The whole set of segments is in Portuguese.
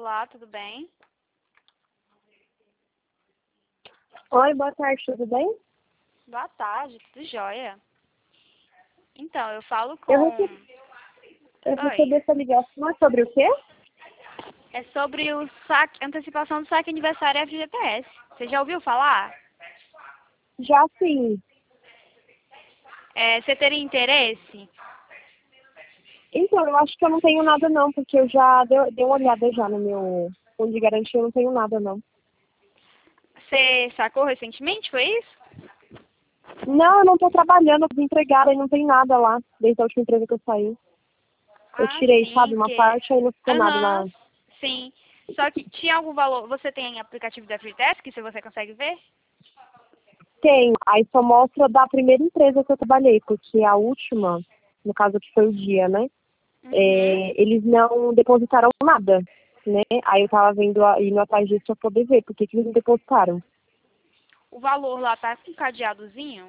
Olá, tudo bem? Oi, boa tarde, tudo bem? Boa tarde, tudo jóia. Então, eu falo Eu com... recebi Oi. essa ligação. É sobre o quê? É sobre o saque, antecipação do saque aniversário FGTS. Você já ouviu falar? Já sim. Você teria interesse? Então, eu acho que eu não tenho nada não, porque eu já dei uma olhada já no meu fundo de garantia, eu não tenho nada não. Você sacou recentemente, foi isso? Não, eu não tô trabalhando, eu fui desempregada e não tem nada lá, desde a última empresa que eu saí. Eu Ah, tirei, sim, sabe, uma que... parte, aí não ficou nada lá. Aham, sim. Só que tinha algum valor... Você tem aplicativo da FGTS que você consegue ver? Tem, aí só mostra da primeira empresa que eu trabalhei, porque a última, no caso que foi o dia, né? Uhum. Eles não depositaram nada, né? Aí eu tava vendo, indo atrás disso pra poder ver, por que que eles não depositaram. O valor lá tá com cadeadozinho?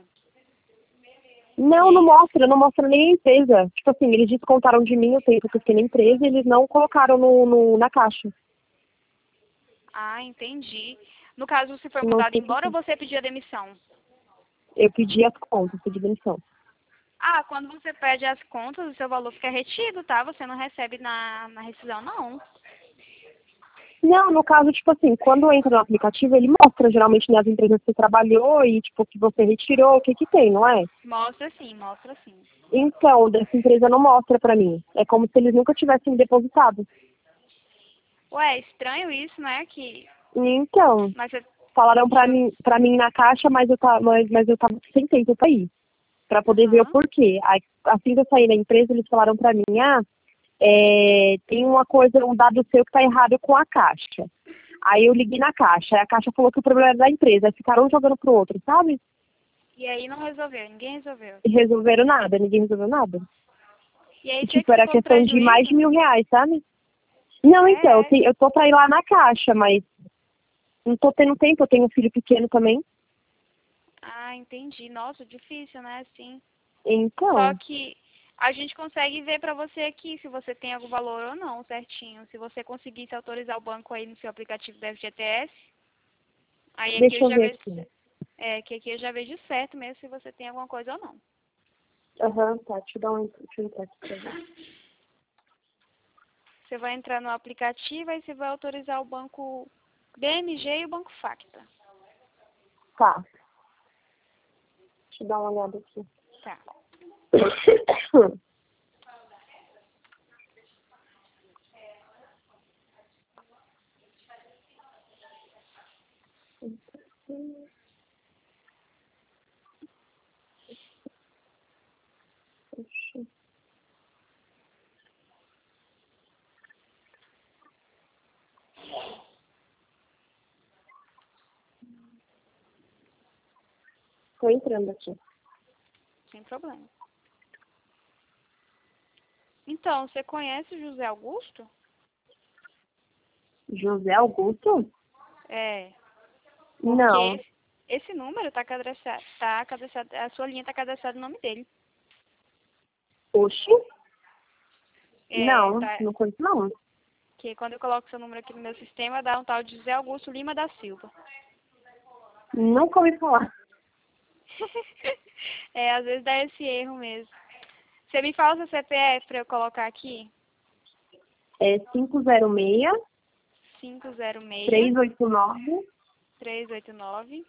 Não, não mostra nem a empresa. Tipo assim, eles descontaram de mim o tempo que eu fiquei na empresa e eles não colocaram na caixa. Ah, entendi. No caso, você foi Não mandado sei por embora ou quê. você pediu a demissão? Eu pedi as contas, pedi demissão. Ah, quando você pede as contas, o seu valor fica retido, tá? Você não recebe na rescisão, não. Não, no caso, tipo assim, quando entra no aplicativo, ele mostra geralmente nas empresas que você trabalhou e, tipo, que você retirou, o que que tem, não é? Mostra sim, mostra sim. Então, dessa empresa não mostra pra mim. É como se eles nunca tivessem depositado. Ué, estranho isso, né? Que... Então, Mas você... falaram Deixa eu... pra mim na caixa, mas eu tava sem tempo pra ir, pra poder ver o Aham. porquê. Aí, assim que eu saí da empresa, eles falaram pra mim, tem uma coisa, um dado seu que tá errado com a caixa. Aí eu liguei na caixa, aí a caixa falou que o problema era da empresa, aí ficaram um jogando pro outro, sabe? E aí não resolveu, ninguém resolveu. E resolveram nada, ninguém resolveu nada. E aí E, você tipo, que era ficou no questão de mais de prejuízo? R$ 1.000, sabe? Não, então, É. eu tô pra ir lá na caixa, mas não tô tendo tempo, eu tenho um filho pequeno também. Ah, entendi. Nossa, difícil, né? Assim. Só Então, que a gente consegue ver pra você aqui se você tem algum valor ou não, certinho. Se você conseguisse autorizar o banco aí no seu aplicativo da FGTS, aí aqui deixa eu eu já ver vejo, aqui. que aqui eu já vejo certo mesmo se você tem alguma coisa ou não. Aham, tá, deixa eu entrar aqui pra ver. Você vai entrar no aplicativo e você vai autorizar o banco BMG e o banco Facta. Tá, deixa eu dar uma olhada aqui. Tá. Tô entrando aqui. Sem problema. Então, você conhece o José Augusto? José Augusto? É. Porque Não. esse número a sua linha tá cadastrada no nome dele. Oxi? É, Não, tá. não conheço não. Que quando eu coloco seu número aqui no meu sistema, dá um tal de José Augusto Lima da Silva. Nunca ouvi falar. Às vezes dá esse erro mesmo. Você me fala seu CPF pra eu colocar aqui? É 506 506 389 389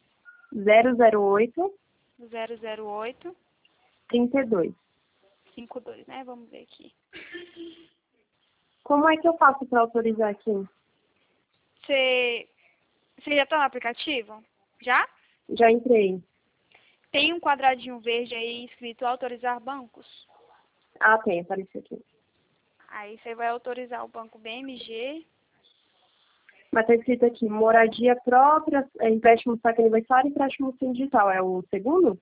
008 008 32. 52, né? Vamos ver aqui. Como é que eu faço pra autorizar aqui? Você, você já tá no aplicativo? Já? Já entrei. Tem um quadradinho verde aí escrito autorizar bancos. Ah, tem, apareceu aqui. Aí você vai autorizar o banco BMG. Mas tá escrito aqui, moradia própria, empréstimo saque aniversário e empréstimo sim digital. É o segundo?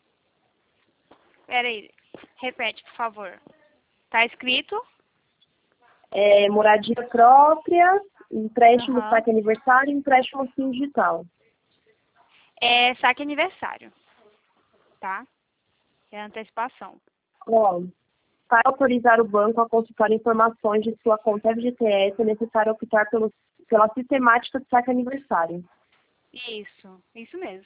Pera aí, repete, por favor. Tá escrito? É moradia própria, empréstimo Aham. saque aniversário e empréstimo sim digital. É saque aniversário, tá? É antecipação. Ó, Para autorizar o banco a consultar informações de sua conta FGTS, é necessário optar pela sistemática do saque aniversário. Isso mesmo.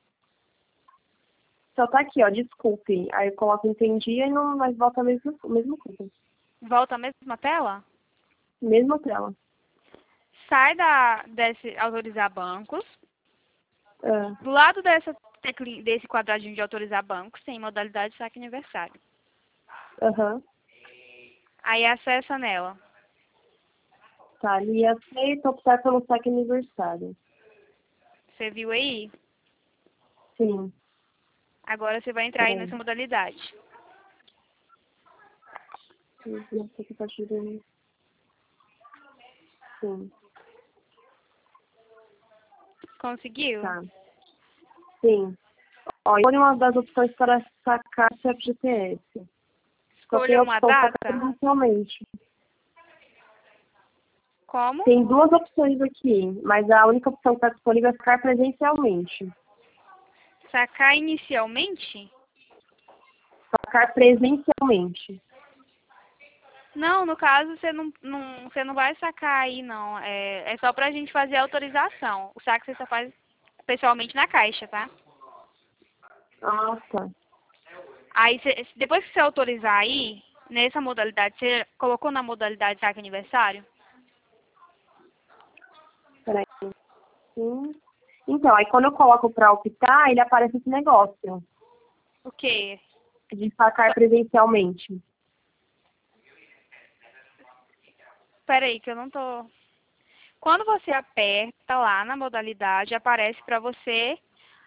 Só tá aqui, ó, desculpe. Aí eu coloco entendi e não, mas volta a mesma coisa. Volta a mesma tela? Mesma tela. Sai desse autorizar bancos. Ah, Do lado desse quadradinho de autorizar bancos, tem modalidade de saque aniversário. aham. Aí acessa nela. Tá, ali aceita optar pelo saque aniversário. Você viu aí? Sim. Agora você vai entrar aí nessa modalidade. Não sei que tá tirando. Sim. Conseguiu? Tá. Sim. Ó, escolha uma das opções para sacar seu FGTS. Só tem Escolha a uma opção sacar data. presencialmente. Como? Tem duas opções aqui, mas a única opção que está disponível é sacar presencialmente. Sacar inicialmente? Sacar presencialmente. Não, no caso você não vai sacar aí não. É só pra gente fazer a autorização. O saque você só faz pessoalmente na caixa, tá? Ah, tá. Aí depois que você autorizar aí, nessa modalidade, você colocou na modalidade saque aniversário? Peraí. Sim. Então, aí quando eu coloco para optar, ele aparece esse negócio O quê? de sacar presencialmente. Peraí, que eu não tô. Quando você aperta lá na modalidade, aparece pra você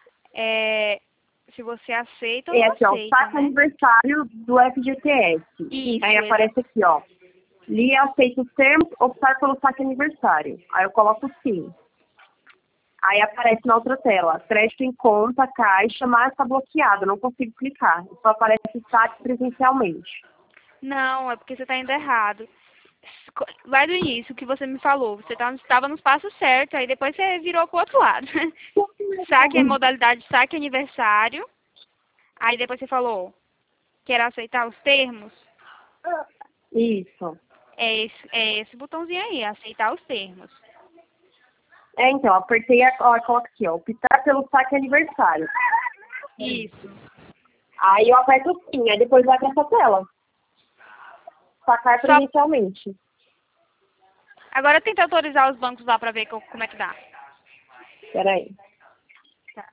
se você aceita ou É não aqui, ó, aceita, saque né? aniversário do FGTS. Isso, Aí aparece aqui, ó. Li aceita os termos, optar pelo saque aniversário. Aí eu coloco sim. Aí aparece na outra tela, crédito em conta, caixa, mas está bloqueado, não consigo clicar. Só aparece saque presencialmente. Não, é porque você está indo errado. Vai do início, o que você me falou. Você estava nos passos certos, aí depois você virou pro outro lado. Saque, modalidade saque aniversário. Aí depois você falou que era aceitar os termos. Isso. É esse botãozinho aí, aceitar os termos. É, então, apertei, ó, coloca aqui, ó, optar pelo saque aniversário. Isso. Aí eu aperto sim, aí depois vai para essa tela. Sacar Só, presencialmente. agora tenta autorizar os bancos lá pra ver como é que dá. Peraí. Tá.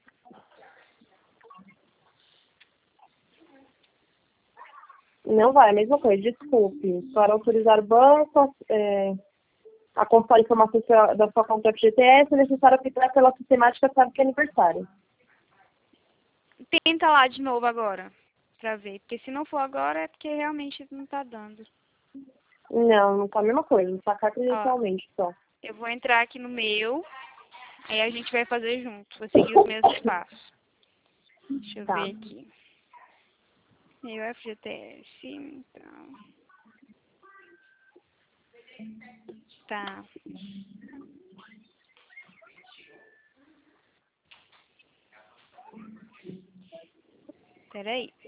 Não vai, a mesma coisa, desculpe. Para autorizar o banco, a consultar informações da sua conta FGTS, é necessário optar pela sistemática saque aniversário. Tenta lá de novo agora, pra ver. Porque se não for agora, é porque realmente não tá dando. Não tá a mesma coisa, sacar Ó, presencialmente só. eu vou entrar aqui no meu, aí a gente vai fazer junto. Vou seguir os mesmos passos. Deixa eu Tá. ver aqui. Meu FGTS, então. Tá. Peraí.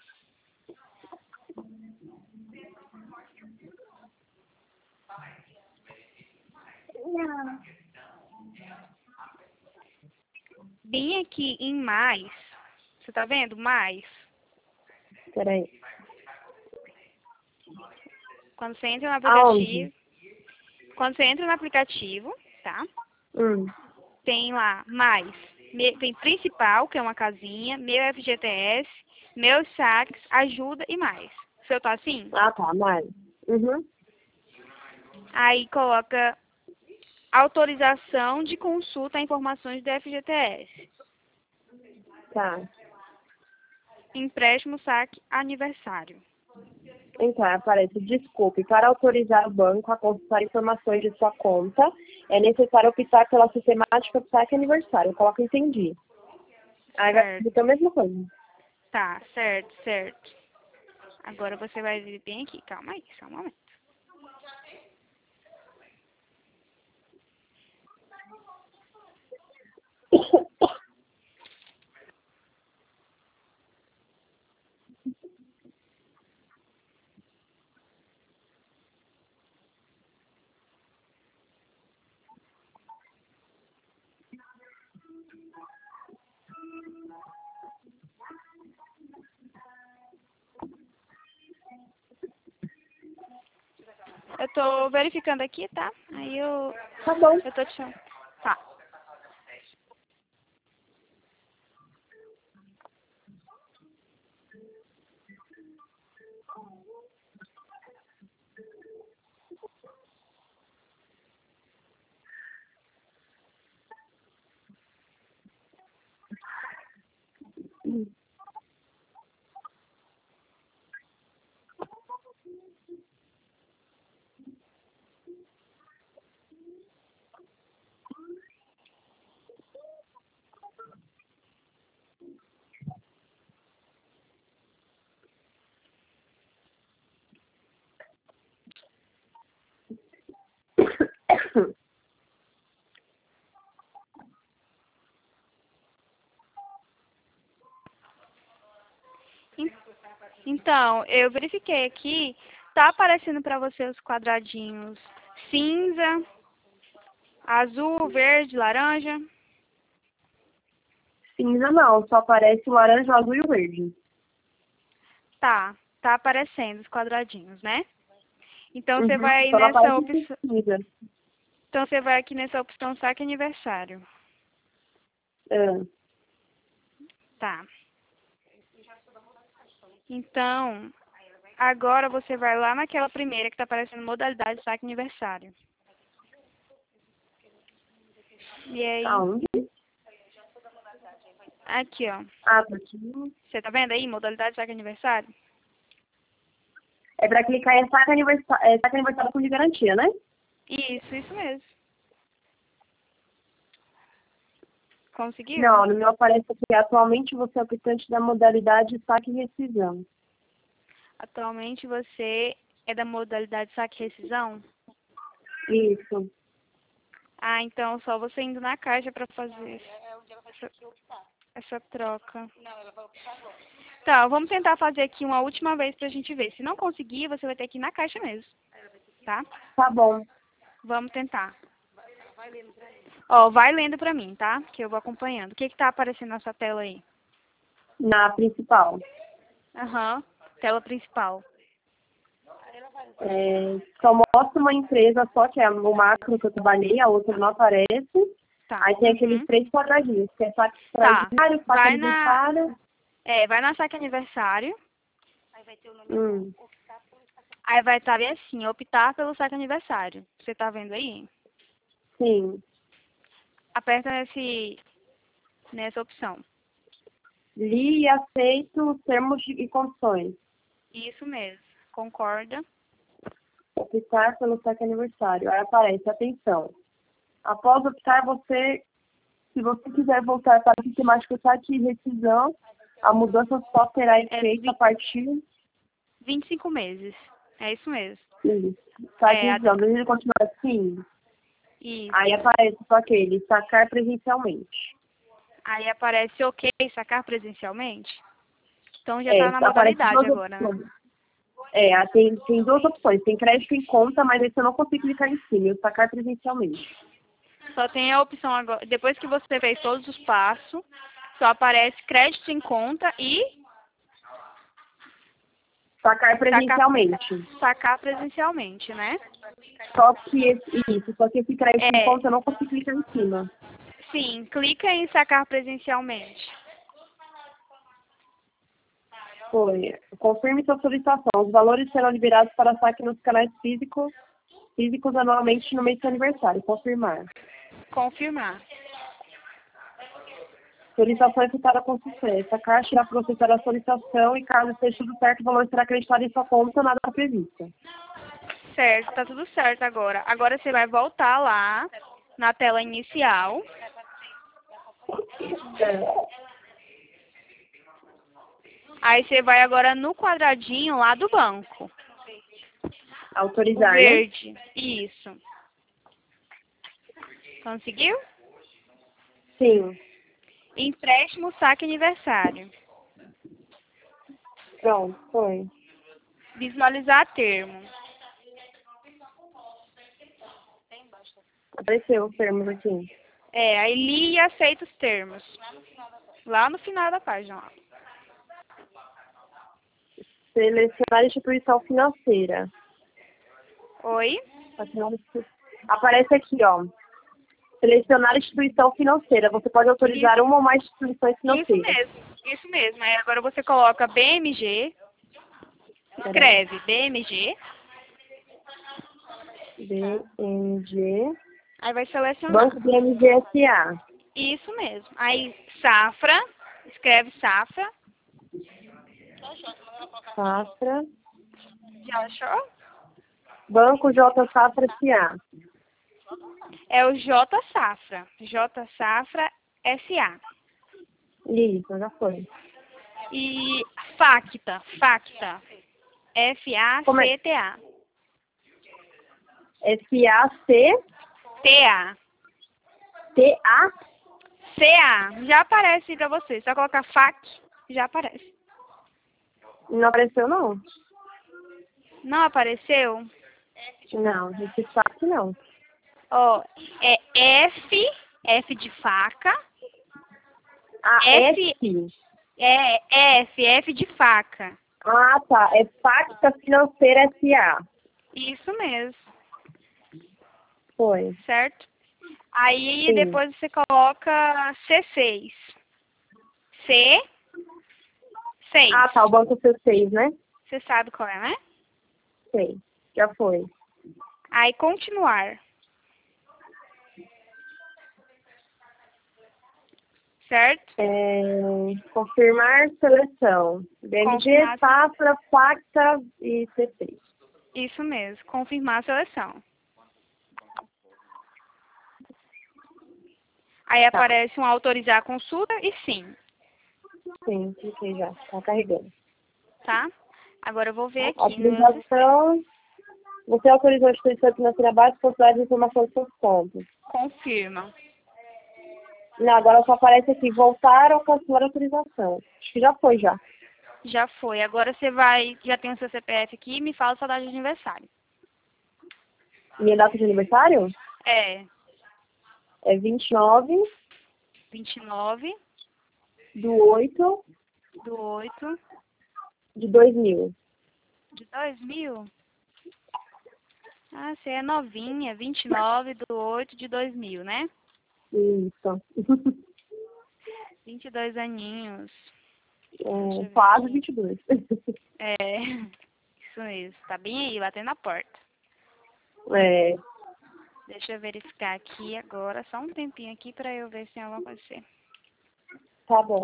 Bem aqui em mais. Você tá vendo? Mais. Peraí. Quando você entra no Aonde? aplicativo. Quando você entra no aplicativo, tá? Hum. Tem lá mais. Tem principal, que é uma casinha, meu FGTS, meus saques, ajuda e mais. O seu tá assim? Ah, tá, mais. Uhum. Aí coloca autorização de consulta a informações do FGTS. Tá. Empréstimo, saque, aniversário. Então, aparece, desculpe, para autorizar o banco a consultar informações de sua conta, é necessário optar pela sistemática do saque aniversário. Eu coloco entendi. Aí vai Certo. fazer a mesma coisa. Tá, certo, certo. Agora você vai vir bem aqui. Calma aí, só um momento. tô verificando aqui, tá? Aí Tá bom. eu tô te chamando. Tá. En- Então, eu verifiquei aqui, tá aparecendo para você os quadradinhos cinza, azul, verde, laranja? Cinza não, só aparece o laranja, o azul e o verde. Tá aparecendo os quadradinhos, né? Então você Uhum. vai Só não nessa aparece opção, cinza. então você vai aqui nessa opção saque aniversário. Ah, Tá. Então, agora você vai lá naquela primeira que tá aparecendo modalidade saque aniversário. E aí, aonde? aqui, ó. Ah, tá aqui. Você tá vendo aí modalidade saque aniversário? É pra clicar em saque aniversário com de garantia, né? Isso mesmo. Conseguiu? Não, no meu aparece aqui, atualmente você é optante da modalidade saque e rescisão. Atualmente você é da modalidade saque e rescisão? Isso. Ah, então só você indo na caixa para fazer essa troca. Tá, vamos tentar fazer aqui uma última vez pra gente ver. Se não conseguir, você vai ter que ir na caixa mesmo, tá? Tá bom. Vamos tentar. Ó, vai lendo pra mim, tá? Que eu vou acompanhando. O que que tá aparecendo na sua tela aí? Na principal. Aham, tela principal. Só mostra uma empresa só, que é o macro que eu trabalhei, a outra não aparece. Tá. Aí tem aqueles Uhum. 3 quadradinhos, que é saque Tá. extraordinário, saque Vai na. aniversário. Vai na saque aniversário. Hum, Aí vai estar bem assim, optar pelo saque aniversário. Você tá vendo aí? sim. Aperta nessa opção. Li e aceito os termos e condições. Isso mesmo. Concorda? Optar pelo saque aniversário. Aí aparece, atenção. Após optar, se você quiser voltar para a sistemática saque e rescisão, a mudança só terá efeito a partir 25 meses. É isso mesmo. do saque e É, rescisão. Deseja continuar assim? isso. Aí aparece só aquele, sacar presencialmente. Aí aparece OK, sacar presencialmente. Então já tá na Aparece modalidade duas agora, né? opções. Tem duas opções. Tem crédito em conta, mas aí você não consegue clicar em cima. Eu sacar presencialmente. Só tem a opção agora. Depois que você fez todos os passos, só aparece crédito em conta e Sacar presencialmente. sacar presencialmente, né? Só que esse crédito em É, conta eu não consigo clicar em cima. sim, clica em sacar presencialmente. Foi. Confirme sua solicitação. Os valores serão liberados para saque nos canais físicos anualmente no mês do seu aniversário. Confirmar. Confirmar. Solicitação efetuada com sucesso. A Caixa irá processar a solicitação e, caso esteja tudo certo, o valor será acreditado em sua conta, nada prevista. Certo, tá tudo certo agora. Agora você vai voltar lá na tela inicial. Aí você vai agora no quadradinho lá do banco. O Autorizar, né? verde. Isso. Conseguiu? Sim. Empréstimo, saque aniversário. Pronto, foi. Visualizar termo. Apareceu os termos aqui. Aí li e aceita os termos. Lá no final da página. Ó. Selecionar instituição financeira. Oi? Aparece aqui, ó. Selecionar instituição financeira. Você pode autorizar uma ou mais instituições financeiras. Isso mesmo. Aí agora você coloca BMG, escreve BMG, BMG. aí vai selecionar. Banco BMG S.A. Isso mesmo. Aí Safra, escreve Safra. Safra. Já achou? Banco J. Safra S.A. É o J Safra. J Safra S.A. Isso, já foi. E Facta. F-A-C-T-A. S.A.C. T-A. T.A. C-A. Já aparece pra você. Só colocar FAC, já aparece. Não apareceu, não? Não apareceu? Não, esse FAC não. Ó, é F de faca. Ah, F, F. F de faca. Ah, tá. É Facta Financeira S.A. Isso mesmo, Foi. certo? Aí Sim. depois você coloca C6. C, 6. Ah, tá. O banco C6, né? Você sabe qual é, né? Sei. Já foi. Aí continuar. Certo? Confirmar seleção. BMG, Confirmar. Safra, Facta e C6. Isso mesmo, confirmar a seleção. Aí Tá. aparece um autorizar a consulta e sim, Sim, cliquei já. Tá carregando. tá? Agora eu vou ver aqui no meu sistema. Autorização. Você autorizou a instituição financeira básica por possibilidade de informação dos seus pontos. Confirma. Não, agora só aparece aqui, voltar ou cancelar a autorização. Acho que já foi, já. Já foi. Agora você vai, já tem o seu CPF aqui, me fala sua data de aniversário. Minha data de aniversário É é 29 29 de 8 do 8 de 2000. de 2000. Ah, você é novinha, 29 do 8 de 2000, né? Isso. 22 aninhos. Deixa eu ver Quase aqui. 22. É, isso mesmo. Tá bem aí, batendo na porta. É, Deixa eu verificar aqui agora, só um tempinho aqui pra eu ver se tem alguma coisa assim. tá bom.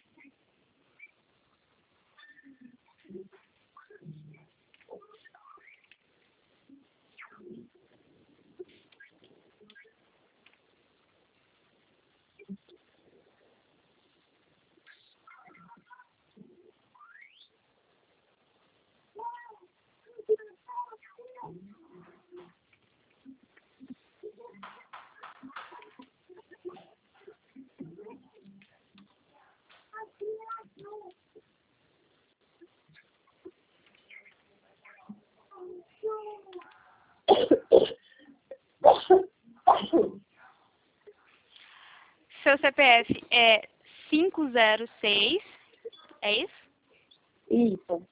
Seu CPF é 506, é isso? Isso,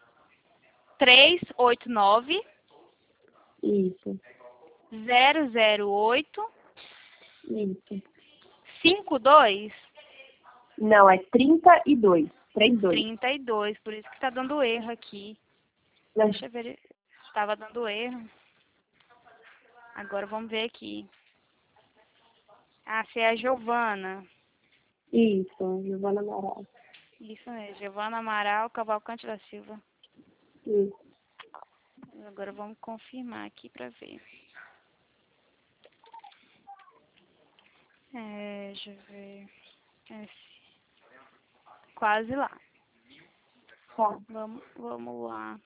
389 isso, 008 isso. 52 Não, é 32. 32. 32, por isso que tá dando erro aqui. Deixa eu ver, estava dando erro. Agora vamos ver aqui. Ah, você é a Giovana. Isso, Giovana Amaral. Isso mesmo, Giovana Amaral Cavalcante da Silva. Isso. Agora vamos confirmar aqui pra ver. Deixa eu ver. Quase lá. Tá. Vamos lá.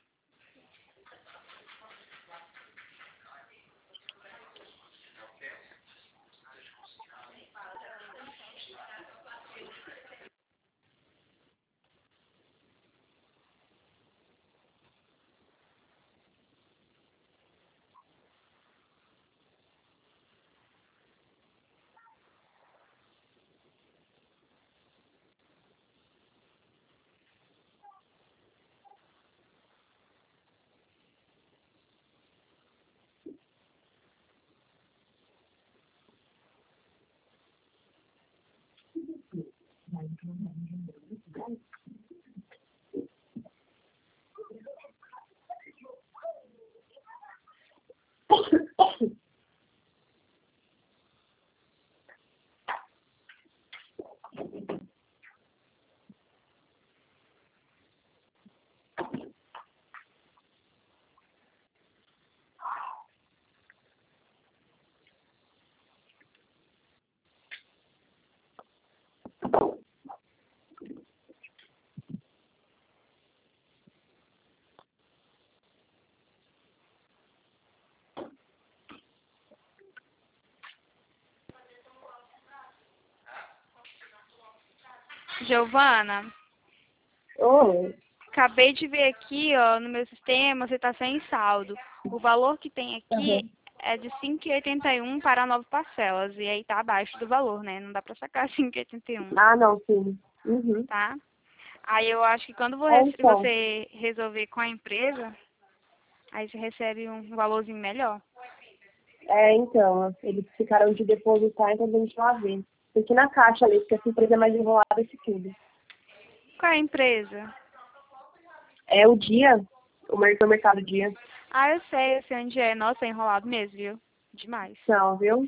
Giovana, Oi. acabei de ver aqui, ó, no meu sistema, você tá sem saldo. O valor que tem aqui Uhum. é de 5,81 para 9 parcelas. E aí tá abaixo do valor, né? Não dá pra sacar 5,81, Ah, não, sim. Uhum. tá? Aí eu acho que quando Então. você resolver com a empresa, aí você recebe um valorzinho melhor. Então, eles ficaram de depositar, então a gente lá ver. Tem que ir na caixa ali, porque essa empresa é mais enrolada que tudo. Qual é a empresa? É o dia, o mercado dia. Ah, eu sei onde é. Nossa, é enrolado mesmo, viu? Demais. Não, viu?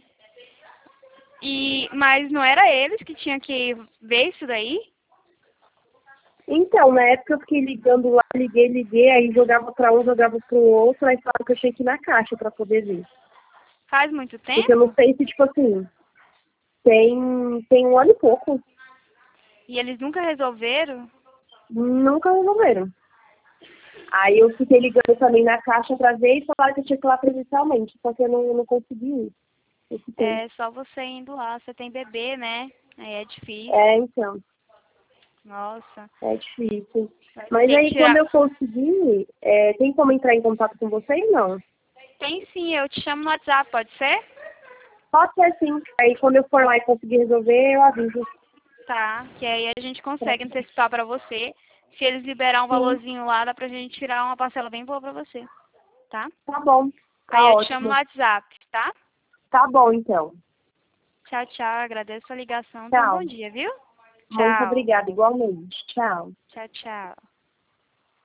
Mas não era eles que tinham que ver isso daí? Então, na época eu fiquei ligando lá, liguei, aí jogava pra um, jogava pro outro, aí falaram que eu tinha que ir na caixa pra poder ver. Faz muito Porque eu não tempo? sei se, tipo assim, tem um ano e pouco. E eles nunca resolveram? Nunca resolveram. Aí eu fiquei ligando também na caixa pra ver e falaram que eu tinha que ir lá presencialmente, só que eu não consegui ir. Esse tempo. É só você indo lá. Você tem bebê, né? Aí é difícil. Então, Nossa. é difícil. Vai Mas ter que aí quando tirar. eu conseguir, tem como entrar em contato com vocês? Não. Tem sim, eu te chamo no WhatsApp, pode ser? Pode ser sim. Aí quando eu for lá e conseguir resolver, eu aviso. Tá. Que aí a gente consegue antecipar pra você. Se eles liberar um Sim, valorzinho lá, dá pra gente tirar uma parcela bem boa pra você. Tá? tá bom. Aí Tá eu te chamo no ótimo. WhatsApp, tá? Tá bom, então. Tchau, tchau. Agradeço a ligação. Tenha um bom Tchau. dia, viu? Muito Tchau. obrigada, igualmente. Tchau. Tchau, tchau.